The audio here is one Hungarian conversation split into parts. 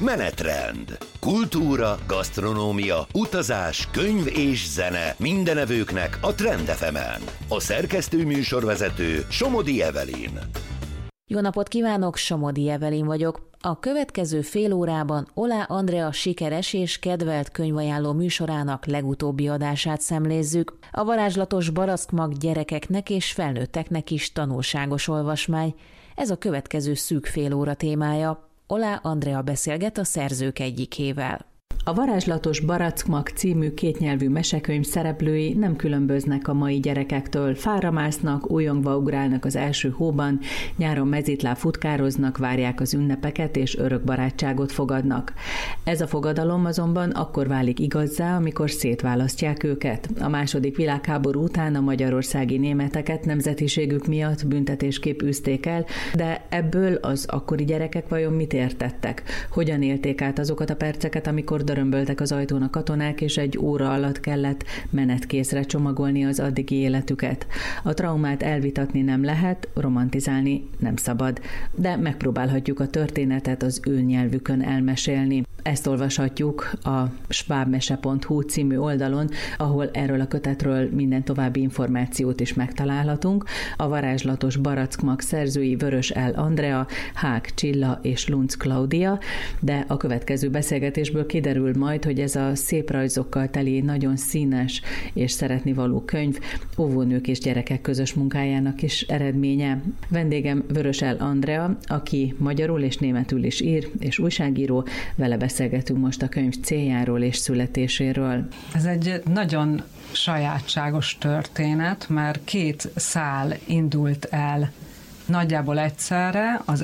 Menetrend. Kultúra, gasztronómia, utazás, könyv és zene mindenevőknek a Trend FM-en. A szerkesztő műsorvezető Somodi Evelyn. Jó napot kívánok, Somodi Evelyn vagyok. A következő fél órában Oláh Andrea sikeres és kedvelt könyvajánló műsorának legutóbbi adását szemlézzük. A varázslatos barackmag gyerekeknek és felnőtteknek is tanulságos olvasmány. Ez a következő szűk fél óra témája. Oláh Andrea beszélget a szerzők egyikével. A varázslatos barackmag című kétnyelvű mesekönyv szereplői nem különböznek a mai gyerekektől. Fára másznak, újongva ugrálnak az első hóban, nyáron mezitláb futkároznak, várják az ünnepeket és örök barátságot fogadnak. Ez a fogadalom azonban akkor válik igazzá, amikor szétválasztják őket. A II. Világháború után a magyarországi németeket nemzetiségük miatt büntetésképp űzték el, de ebből az akkori gyerekek vajon mit értettek? Hogyan élték át azokat a perceket, amikor dörömböltek az ajtón a katonák, és egy óra alatt kellett menetkészre csomagolni az addigi életüket. A traumát elvitatni nem lehet, romantizálni nem szabad, de megpróbálhatjuk a történetet az ő nyelvükön elmesélni. Ezt olvashatjuk a schwabmese.hu című oldalon, ahol erről a kötetről minden további információt is megtalálhatunk. A varázslatos barackmag szerzői Vörös L. Andrea, Hák Csilla és Lunc Klaudia, de a következő beszélgetésből kiderül majd, hogy ez a szép rajzokkal teli, nagyon színes és szeretnivaló könyv óvónők és gyerekek közös munkájának is eredménye. Vendégem Vörös L. Andrea, aki magyarul és németül is ír, és újságíró. Vele beszélgetünk most a könyv céljáról és születéséről. Ez egy nagyon sajátságos történet, mert két szál indult el nagyjából egyszerre. Az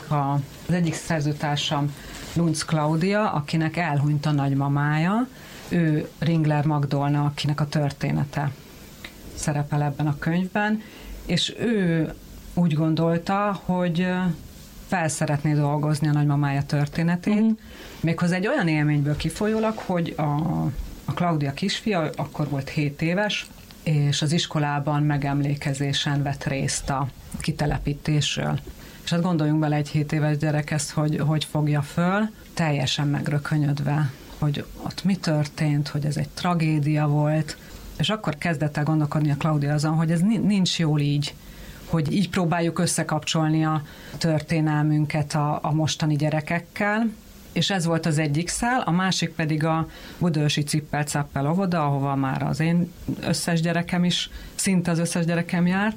egyik szerzőtársam Lunc Klaudia, akinek elhunyt a nagymamája, ő Ringler Magdolna, akinek a története szerepel ebben a könyvben, és ő úgy gondolta, hogy fel szeretné dolgozni a nagymamája történetét, méghozzá egy olyan élményből kifolyólag, hogy a Klaudia kisfia akkor volt 7 éves, és az iskolában megemlékezésen vett részt a kitelepítésről. És hát gondoljunk bele, egy 7 éves gyerek ezt, hogy fogja föl, teljesen megrökönyödve, hogy ott mi történt, hogy ez egy tragédia volt, és akkor kezdett el gondolkodni a Klaudia azon, hogy ez nincs jól így, hogy így próbáljuk összekapcsolni a történelmünket a mostani gyerekekkel, és ez volt az egyik szál, a másik pedig a budaörsi Cippel-Cappel óvoda, ahova már az én összes gyerekem is, szinte az összes gyerekem járt,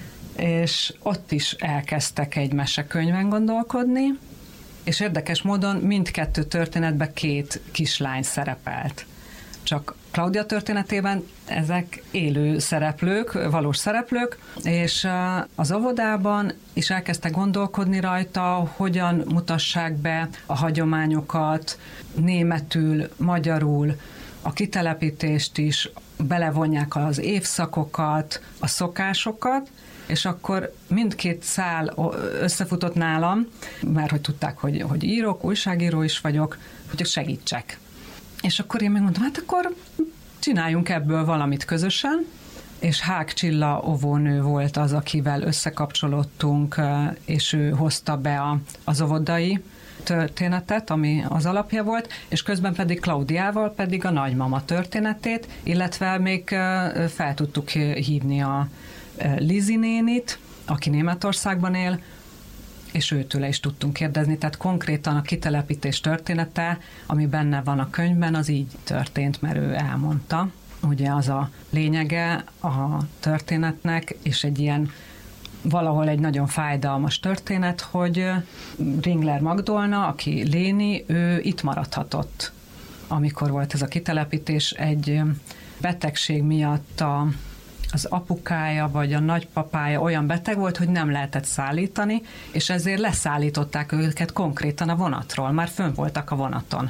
és ott is elkezdtek egy mesekönyven gondolkodni, és érdekes módon mindkettő történetben 2 kislány szerepelt. Csak Klaudia történetében ezek élő szereplők, valós szereplők, és az óvodában is elkezdtek gondolkodni rajta, hogyan mutassák be a hagyományokat, németül, magyarul, a kitelepítést is, belevonják az évszakokat, a szokásokat, és akkor mindkét szál összefutott nálam, mert hogy tudták, hogy írok, újságíró is vagyok, hogy segítsek. És akkor én megmondtam, hát akkor csináljunk ebből valamit közösen, és Hák Csilla óvónő volt az, akivel összekapcsolódtunk, és ő hozta be az óvodai történetet, ami az alapja volt, és közben pedig Klaudiával pedig a nagymama történetét, illetve még fel tudtuk hívni a Lizi nénit, aki Németországban él, és őtőle is tudtunk kérdezni, tehát konkrétan a kitelepítés története, ami benne van a könyvben, az így történt, mert ő elmondta. Ugye az a lényege a történetnek, és egy ilyen valahol egy nagyon fájdalmas történet, hogy Ringler Magdolna, aki Léni, ő itt maradhatott, amikor volt ez a kitelepítés, egy betegség miatt az apukája vagy a nagypapája olyan beteg volt, hogy nem lehetett szállítani, és ezért leszállították őket konkrétan a vonatról, már fönn voltak a vonaton.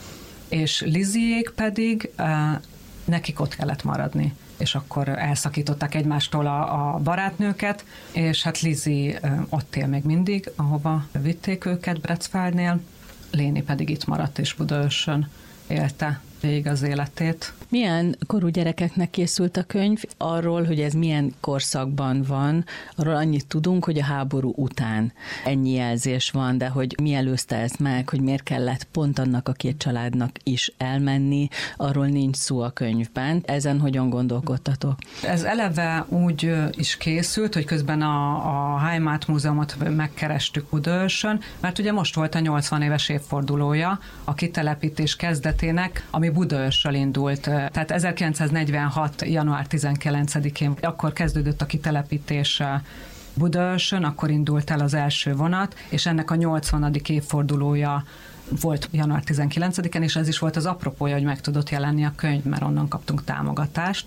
És Liziék pedig nekik ott kellett maradni, és akkor elszakították egymástól a barátnőket, és hát Lizi ott él még mindig, ahova vitték őket Brecfárdnél, Léni pedig itt maradt, és Budaörsön élte végig az életét. Milyen korú gyerekeknek készült a könyv? Arról, hogy ez milyen korszakban van, arról annyit tudunk, hogy a háború után ennyi jelzés van, de hogy mi előzte ezt meg, hogy miért kellett pont annak a két családnak is elmenni, arról nincs szó a könyvben. Ezen hogyan gondolkodtatok? Ez eleve úgy is készült, hogy közben a Heimat Múzeumot megkerestük Budaörsön, mert ugye most volt a 80 éves évfordulója a kitelepítés kezdetének, ami Budaörsről indult. Tehát 1946. január 19-én akkor kezdődött a kitelepítés Budaörsön, akkor indult el az első vonat, és ennek a 80. évfordulója volt január 19-en, és ez is volt az apropója, hogy meg tudott jelenni a könyv, mert onnan kaptunk támogatást.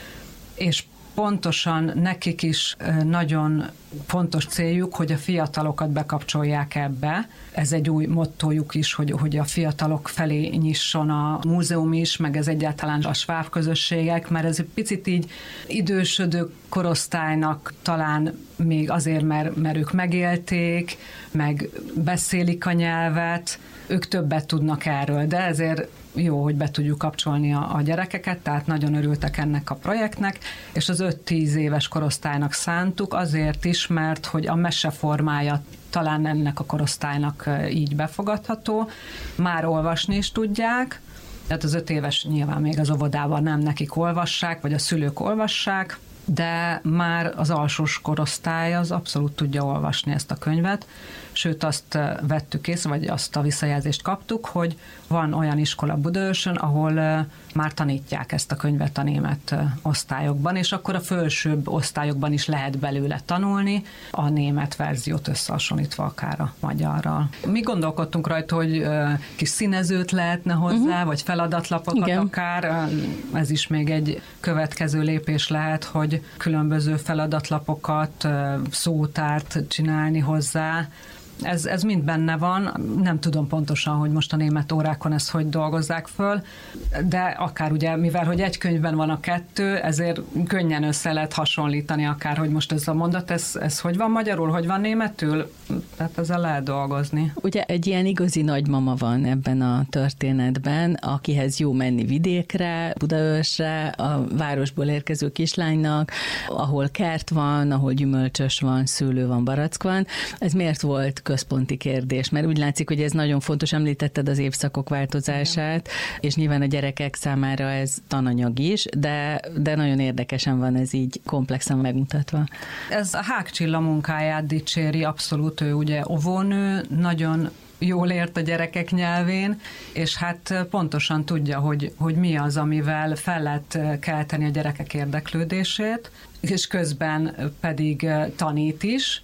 És pontosan nekik is nagyon fontos céljuk, hogy a fiatalokat bekapcsolják ebbe. Ez egy új mottójuk is, hogy a fiatalok felé nyisson a múzeum is, meg ez egyáltalán a sváb közösségek, mert ez egy picit így idősödő korosztálynak talán még azért, mert ők megélték, meg beszélik a nyelvet, ők többet tudnak erről, de ezért jó, hogy be tudjuk kapcsolni a gyerekeket, tehát nagyon örültek ennek a projektnek, és az 5-10 éves korosztálynak szántuk azért is, mert hogy a mese formája talán ennek a korosztálynak így befogadható. Már olvasni is tudják, tehát az 5 éves nyilván még az óvodában nem nekik olvassák, vagy a szülők olvassák, de már az alsós korosztály az abszolút tudja olvasni ezt a könyvet, sőt azt vettük észre, vagy azt a visszajelzést kaptuk, hogy van olyan iskola Budaörsön, ahol már tanítják ezt a könyvet a német osztályokban, és akkor a felsőbb osztályokban is lehet belőle tanulni, a német verziót összehasonlítva akár a magyarral. Mi gondolkodtunk rajta, hogy kis színezőt lehetne hozzá, vagy feladatlapokat akár, ez is még egy következő lépés lehet, hogy különböző feladatlapokat, szótárt csinálni hozzá. Ez mind benne van, nem tudom pontosan, hogy most a német órákon ezt hogy dolgozzák föl, de akár ugye, mivel hogy egy könyvben van a kettő, ezért könnyen össze lehet hasonlítani akár, hogy most ez a mondat, ez hogy van magyarul, hogy van németül, tehát ezzel lehet dolgozni. Ugye egy ilyen igazi nagymama van ebben a történetben, akihez jó menni vidékre, Budaörsre, a városból érkező kislánynak, ahol kert van, ahol gyümölcsös van, szőlő van, barack van. Ez miért volt központi kérdés? Mert úgy látszik, hogy ez nagyon fontos, említetted az évszakok változását, és nyilván a gyerekek számára ez tananyag is, de nagyon érdekesen van ez így komplexen megmutatva. Ez a Hák Csilla munkáját dicséri, abszolút, ő ugye óvónő, nagyon jól ért a gyerekek nyelvén, és hát pontosan tudja, hogy mi az, amivel fel lehet kelteni a gyerekek érdeklődését, és közben pedig tanít is,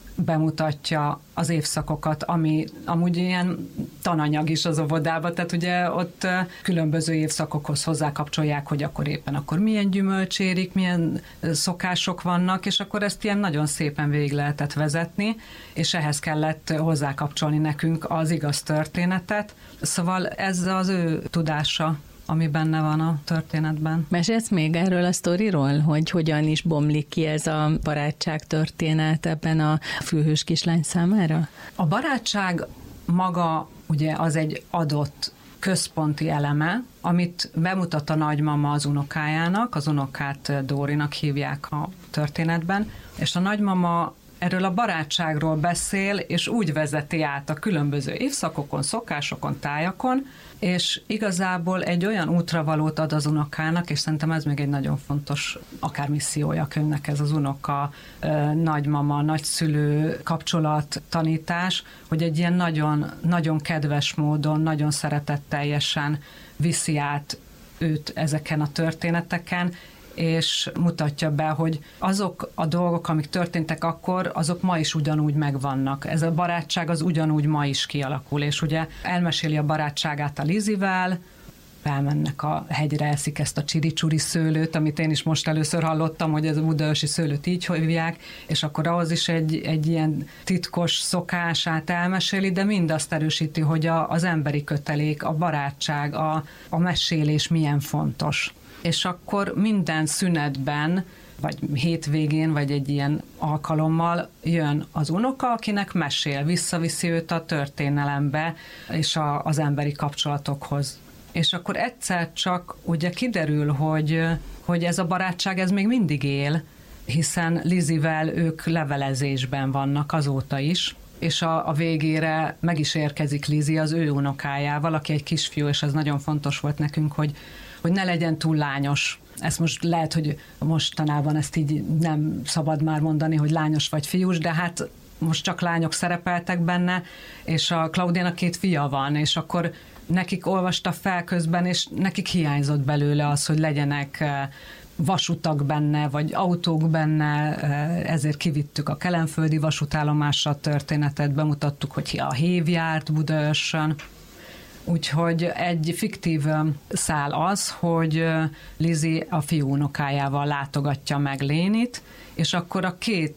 bemutatja az évszakokat, ami amúgy ilyen tananyag is az óvodában, tehát ugye ott különböző évszakokhoz hozzákapcsolják, hogy akkor milyen gyümölcsérik, milyen szokások vannak, és akkor ezt ilyen nagyon szépen végig lehetett vezetni, és ehhez kellett hozzákapcsolni nekünk az igaz történetet. Szóval ez az ő tudása, ami benne van a történetben. Mesélsz még erről a sztoriról, hogy hogyan is bomlik ki ez a barátság történet ebben a fülhős kislány számára? A barátság maga ugye az egy adott központi eleme, amit bemutat a nagymama az unokájának, az unokát Dórinak hívják a történetben, és a nagymama erről a barátságról beszél, és úgy vezeti át a különböző évszakokon, szokásokon, tájakon, és igazából egy olyan útravalót ad az unokának, és szerintem ez még egy nagyon fontos, akár missziója a könyvnek, ez az unoka, nagymama, nagyszülő kapcsolat, tanítás, hogy egy ilyen nagyon, nagyon kedves módon, nagyon szeretetteljesen viszi át őt ezeken a történeteken, és mutatja be, hogy azok a dolgok, amik történtek akkor, azok ma is ugyanúgy megvannak. Ez a barátság az ugyanúgy ma is kialakul, és ugye elmeséli a barátságát a Lizivel, felmennek a hegyre, eszik ezt a csiricsuri szőlőt, amit én is most először hallottam, hogy ez a budaörsi szőlőt így hívják, és akkor ahhoz is egy ilyen titkos szokását elmeséli, de mindazt erősíti, hogy az emberi kötelék, a barátság, a mesélés milyen fontos. És akkor minden szünetben, vagy hétvégén, vagy egy ilyen alkalommal jön az unoka, akinek mesél, visszaviszi őt a történelembe, és az emberi kapcsolatokhoz. és akkor egyszer csak ugye kiderül, hogy ez a barátság ez még mindig él, hiszen Lizivel ők levelezésben vannak azóta is, és a végére meg is érkezik Lizi az ő unokájával, aki egy kisfiú, és ez nagyon fontos volt nekünk, hogy ne legyen túl lányos. Ezt most lehet, hogy mostanában ezt így nem szabad már mondani, hogy lányos vagy fiús, de hát most csak lányok szerepeltek benne, és a Klaudiának 2 fia van, és akkor nekik olvasta fel közben, és nekik hiányzott belőle az, hogy legyenek vasutak benne, vagy autók benne, ezért kivittük a kelenföldi vasútállomásra a történetet, bemutattuk, hogy a hév járt Budaörsön. Úgyhogy egy fiktív szál az, hogy Lizi a fiú unokájával látogatja meg Lénit, és akkor a 2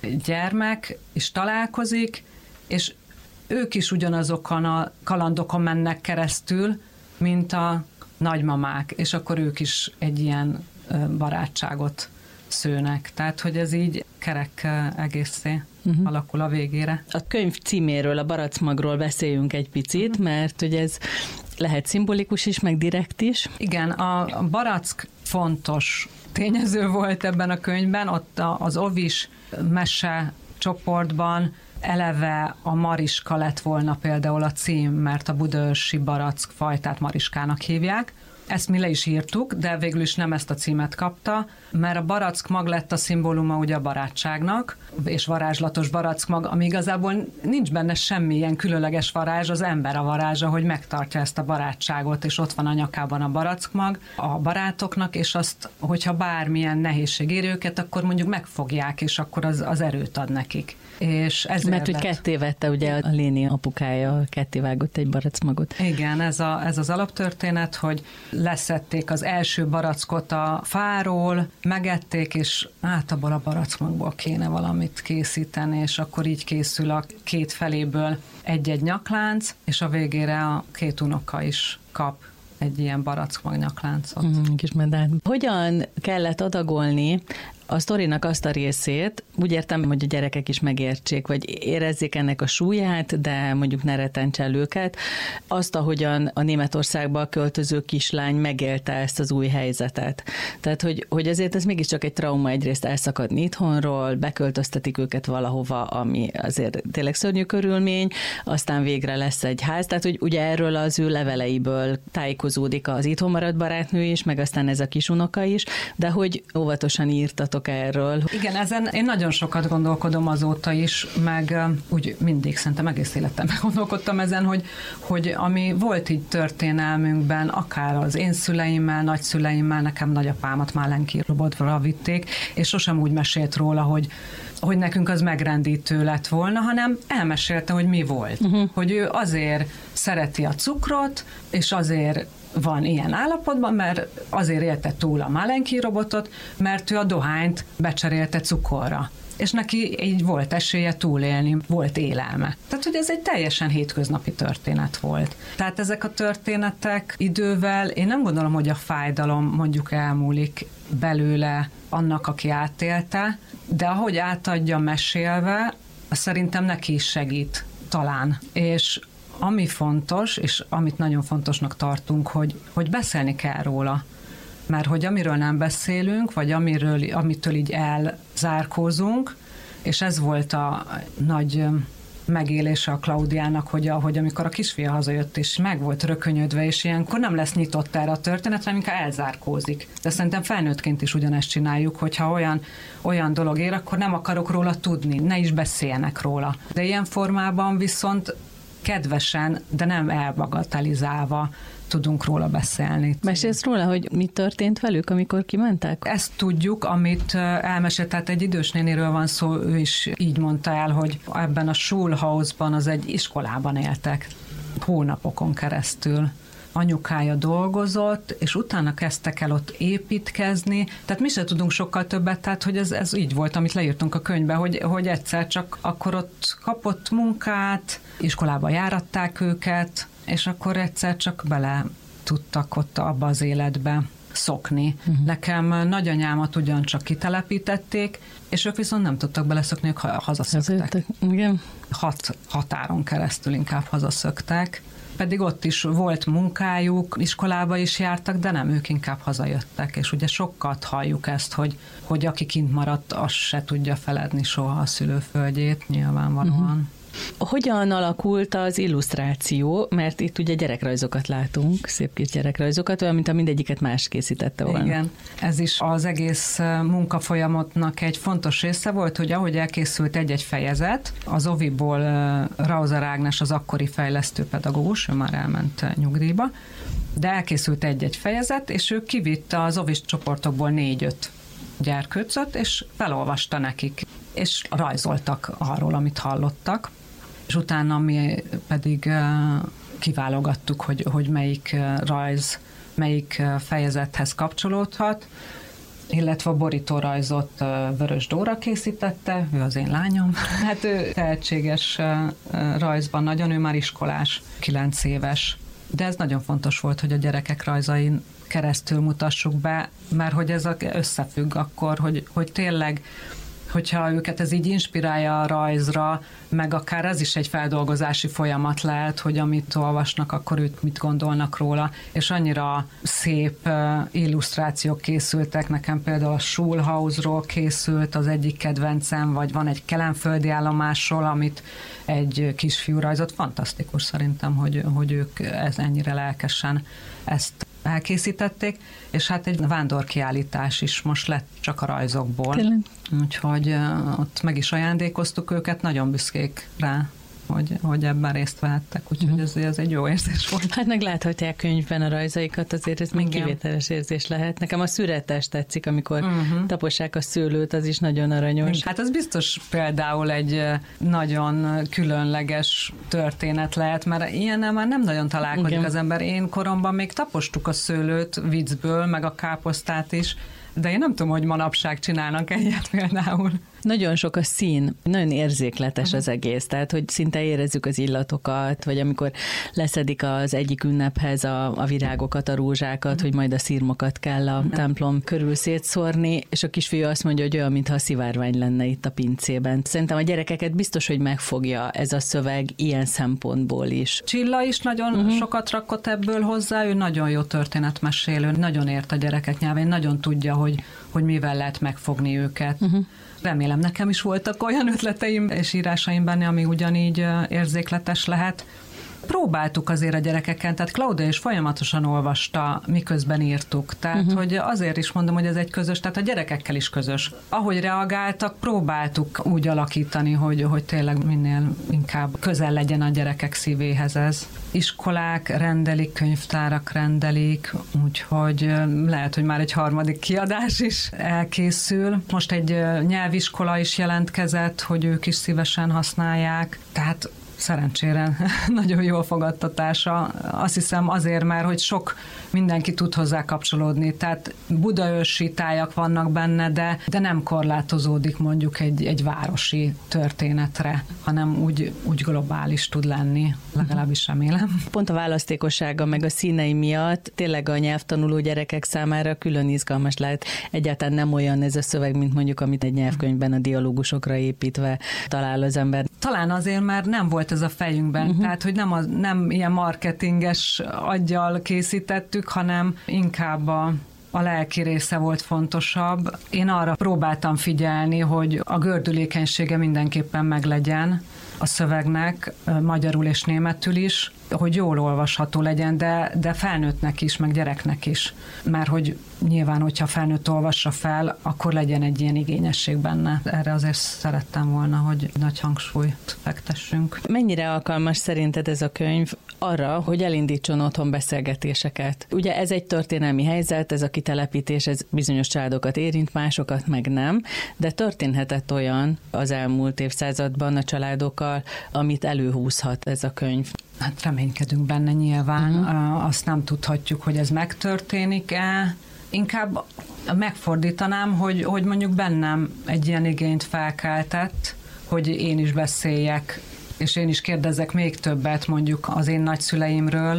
gyermek is találkozik, és ők is ugyanazokon a kalandokon mennek keresztül, mint a nagymamák, és akkor ők is egy ilyen barátságot szőnek. Tehát, hogy ez így kerek egészé alakul a végére. A könyv címéről, a Barackmagról beszéljünk egy picit, mert hogy ez lehet szimbolikus is, meg direkt is. Igen, a barack fontos tényező volt ebben a könyvben, ott az Ovis mese csoportban eleve a Mariska lett volna például a cím, mert a budaörsi barack fajtát Mariskának hívják. Ezt mi le is írtuk, de végül is nem ezt a címet kapta, mert a barackmag lett a szimbóluma ugye a barátságnak, és varázslatos barackmag, ami igazából nincs benne semmilyen különleges varázs, az ember a varázsa, hogy megtartja ezt a barátságot, és ott van a nyakában a barackmag a barátoknak, és azt, hogyha bármilyen nehézség ér őket, akkor mondjuk megfogják, és akkor az erőt ad nekik. És mert hogy ketté vette ugye a Léni apukája, ketté vágott egy barackmagot. Igen, ez az alaptörténet, hogy leszették az első barackot a fáról, megették, és abból a barackmagból kéne valamit készíteni, és akkor így készül a 2 feléből egy-egy nyaklánc, és a végére a 2 unoka is kap egy ilyen barackmag nyakláncot. Kis medát. Hogyan kellett adagolni a sztorinak azt a részét, úgy értem, hogy a gyerekek is megértsék, vagy érezzék ennek a súlyát, de mondjuk ne retentse el őket, azt, ahogyan a Németországba költöző kislány megélte ezt az új helyzetet. Tehát, hogy azért ez mégiscsak egy trauma, egyrészt elszakadni itthonról, beköltöztetik őket valahova, ami azért tényleg szörnyű körülmény, aztán végre lesz egy ház, tehát hogy ugye erről az ő leveleiből tájékozódik az itthon maradt barátnő is, meg aztán ez a kisunoka is, de hogy óvatosan írtatok erről. Igen, ezen én nagyon sokat gondolkodom azóta is, meg úgy mindig szerintem egész életemben gondolkodtam ezen, hogy ami volt így történelmünkben, akár az én szüleimmel, nagyszüleimmel, nekem nagyapámat már Lenki-Robotra vitték, és sosem úgy mesélt róla, hogy nekünk az megrendítő lett volna, hanem elmesélte, hogy mi volt. Hogy ő azért szereti a cukrot, és azért van ilyen állapotban, mert azért élte túl a Malenki-robotot, mert ő a dohányt becserélte cukorra. És neki így volt esélye túlélni, volt élelme. Tehát, hogy ez egy teljesen hétköznapi történet volt. Tehát ezek a történetek idővel, én nem gondolom, hogy a fájdalom mondjuk elmúlik belőle annak, aki átélte, de ahogy átadja mesélve, szerintem neki is segít talán. És ami fontos, és amit nagyon fontosnak tartunk, hogy beszélni kell róla. Mert hogy amiről nem beszélünk, vagy amitől így elzárkózunk, és ez volt a nagy megélése a Klaudiának, hogy amikor a kisfia hazajött, és meg volt rökönyödve, és ilyenkor nem lesz nyitott erre a történetre, inkább elzárkózik. De szerintem felnőttként is ugyanezt csináljuk, hogyha olyan dolog ér, akkor nem akarok róla tudni, ne is beszéljenek róla. De ilyen formában viszont kedvesen, de nem elbagatelizálva tudunk róla beszélni. Mesélsz róla, hogy mi történt velük, amikor kimentek? Ezt tudjuk, amit elmesélt, tehát egy idős néniről van szó, ő is így mondta el, hogy ebben a Schulhausban, az egy iskolában éltek hónapokon keresztül. Anyukája dolgozott, és utána kezdtek el ott építkezni, tehát mi se tudunk sokkal többet, tehát hogy ez így volt, amit leírtunk a könyvbe, hogy egyszer csak akkor ott kapott munkát, iskolába járatták őket, és akkor egyszer csak bele tudtak ott abba az életbe szokni. Nekem nagyanyámat ugyancsak kitelepítették, és ők viszont nem tudtak beleszokni, ők hazaszöktek. Igen. 6 határon keresztül inkább hazaszöktek. pedig ott is volt munkájuk, iskolába is jártak, de nem, ők inkább hazajöttek, és ugye sokat halljuk ezt, hogy aki kint maradt, az se tudja feledni soha a szülőföldjét, nyilvánvalóan. Hogyan alakult az illusztráció? Mert itt ugye gyerekrajzokat látunk, szép kis gyerekrajzokat, olyan, mint a mindegyiket más készítette volna. Igen, ez is az egész munkafolyamatnak egy fontos része volt, hogy ahogy elkészült egy-egy fejezet, az Oviból Rauzer Ágnes az akkori fejlesztőpedagógus, ő már elment nyugdíjba, de elkészült egy-egy fejezet, és ő kivitte az Ovis csoportokból 4-5 gyerkőcöt, és felolvasta nekik, és rajzoltak arról, amit hallottak, és utána mi pedig kiválogattuk, hogy melyik rajz, melyik fejezethez kapcsolódhat, illetve a borítórajzot Vörös Dóra készítette, ő az én lányom. Hát ő tehetséges rajzban nagyon, ő már iskolás, 9 éves, de ez nagyon fontos volt, hogy a gyerekek rajzain keresztül mutassuk be, mert hogy ez összefügg akkor, hogy tényleg, hogyha őket ez így inspirálja a rajzra, meg akár ez is egy feldolgozási folyamat lehet, hogy amit olvasnak, akkor ők mit gondolnak róla, és annyira szép illusztrációk készültek, nekem például a Schulhausról készült az egyik kedvencem, vagy van egy kelenföldi állomásról, amit egy kisfiú rajzott, fantasztikus szerintem, hogy ők ennyire lelkesen ezt elkészítették, és hát egy vándorkiállítás is most lett csak a rajzokból. Tényleg? Úgyhogy ott meg is ajándékoztuk őket, nagyon büszkék rá, hogy ebben részt vehettek, úgyhogy ez egy jó érzés volt. Hát meg láthatják könyvben a rajzaikat, azért ez még kivételes érzés lehet. Nekem a szüretes tetszik, amikor tapossák a szőlőt, az is nagyon aranyos. Hát az biztos például egy nagyon különleges történet lehet, mert ilyennel már nem nagyon találkozik az ember. Én koromban még tapostuk a szőlőt viccből, meg a káposztát is, de én nem tudom, hogy manapság csinálnak egyet például. Nagyon sok a szín, nagyon érzékletes az egész, tehát hogy szinte érezzük az illatokat, vagy amikor leszedik az egyik ünnephez a virágokat, a rózsákat, hogy majd a szirmokat kell a templom körül szétszórni, és a kisfiú azt mondja, hogy olyan, mintha a szivárvány lenne itt a pincében. Szerintem a gyerekeket biztos, hogy megfogja ez a szöveg ilyen szempontból is. Csilla is nagyon sokat rakott ebből hozzá, ő nagyon jó történetmesélő, nagyon ért a gyerekek nyelvén, nagyon tudja, hogy mivel lehet megfogni őket. Remélem, nekem is voltak olyan ötleteim és írásaim benne, ami ugyanígy érzékletes lehet. Próbáltuk azért a gyerekeken, tehát Klaudia is folyamatosan olvasta, miközben írtuk. Tehát, hogy azért is mondom, hogy ez egy közös, tehát a gyerekekkel is közös. Ahogy reagáltak, próbáltuk úgy alakítani, hogy tényleg minél inkább közel legyen a gyerekek szívéhez ez. Iskolák rendelik, könyvtárak rendelik, úgyhogy lehet, hogy már egy 3. kiadás is elkészül. Most egy nyelviskola is jelentkezett, hogy ők is szívesen használják, tehát szerencsére nagyon jó a fogadtatása. Azt hiszem azért már, hogy sok mindenki tud hozzá kapcsolódni. Tehát budaörsi tájak vannak benne, de nem korlátozódik mondjuk egy városi történetre, hanem úgy globális tud lenni, legalábbis remélem. Pont a választékossága meg a színei miatt tényleg a nyelvtanuló gyerekek számára külön izgalmas lehet. Egyáltalán nem olyan ez a szöveg, mint mondjuk amit egy nyelvkönyvben a dialógusokra építve talál az ember. Talán azért már nem volt ez a fejünkben, tehát hogy nem ilyen marketinges aggyal készítettük, hanem inkább a lelki része volt fontosabb. Én arra próbáltam figyelni, hogy a gördülékenysége mindenképpen meglegyen a szövegnek, magyarul és németül is, hogy jól olvasható legyen, de felnőttnek is, meg gyereknek is. Mert hogy nyilván, hogyha felnőtt olvassa fel, akkor legyen egy ilyen igényesség benne. Erre azért szerettem volna, hogy nagy hangsúlyt fektessünk. Mennyire alkalmas szerinted ez a könyv arra, hogy elindítson otthon beszélgetéseket? Ugye ez egy történelmi helyzet, ez a kitelepítés, ez bizonyos családokat érint, másokat meg nem, de történhetett olyan az elmúlt évszázadban a családokkal, amit előhúzhat ez a könyv. Hát reménykedünk benne nyilván, azt nem tudhatjuk, hogy ez megtörténik-e. Inkább megfordítanám, hogy mondjuk bennem egy ilyen igényt felkeltett, hogy én is beszéljek, és én is kérdezzek még többet mondjuk az én nagyszüleimről,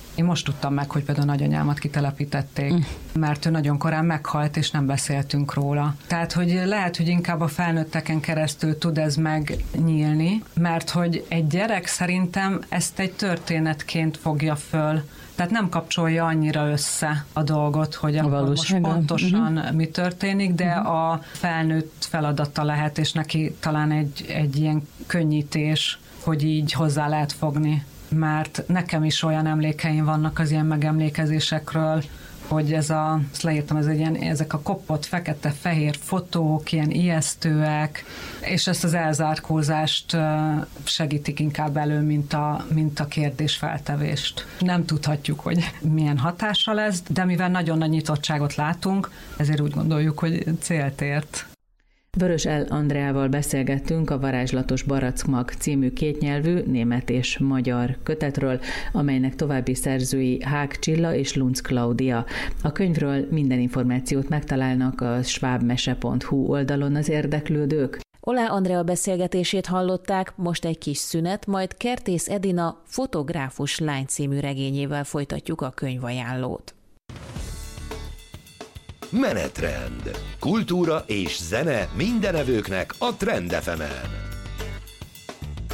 Én most tudtam meg, hogy például nagyanyámat kitelepítették, mert ő nagyon korán meghalt, és nem beszéltünk róla. Tehát, hogy lehet, hogy inkább a felnőtteken keresztül tud ez megnyílni, mert hogy egy gyerek szerintem ezt egy történetként fogja föl. Tehát nem kapcsolja annyira össze a dolgot, hogy akkor most pontosan mi történik, de a felnőtt feladata lehet, és neki talán egy ilyen könnyítés, hogy így hozzá lehet fogni. Mert nekem is olyan emlékeim vannak az ilyen megemlékezésekről, hogy ezt leírtam, ezek a kopott fekete-fehér fotók, ilyen ijesztőek, és ezt az elzárkózást segítik inkább elő, mint a kérdésfeltevést. Nem tudhatjuk, hogy milyen hatása lesz, de mivel nagyon nagy nyitottságot látunk, ezért úgy gondoljuk, hogy célt ért. Vörös L. Andreával beszélgettünk a Varázslatos Barackmag című kétnyelvű német és magyar kötetről, amelynek további szerzői Hák Csilla és Lunc Klaudia. A könyvről minden információt megtalálnak a schwabmese.hu oldalon az érdeklődők. Oláh Andrea beszélgetését hallották, most egy kis szünet, majd Kertész Edina Fotográfus lány című regényével folytatjuk a könyvajánlót. Menetrend. Kultúra és zene mindenevőknek a Trend FM-en.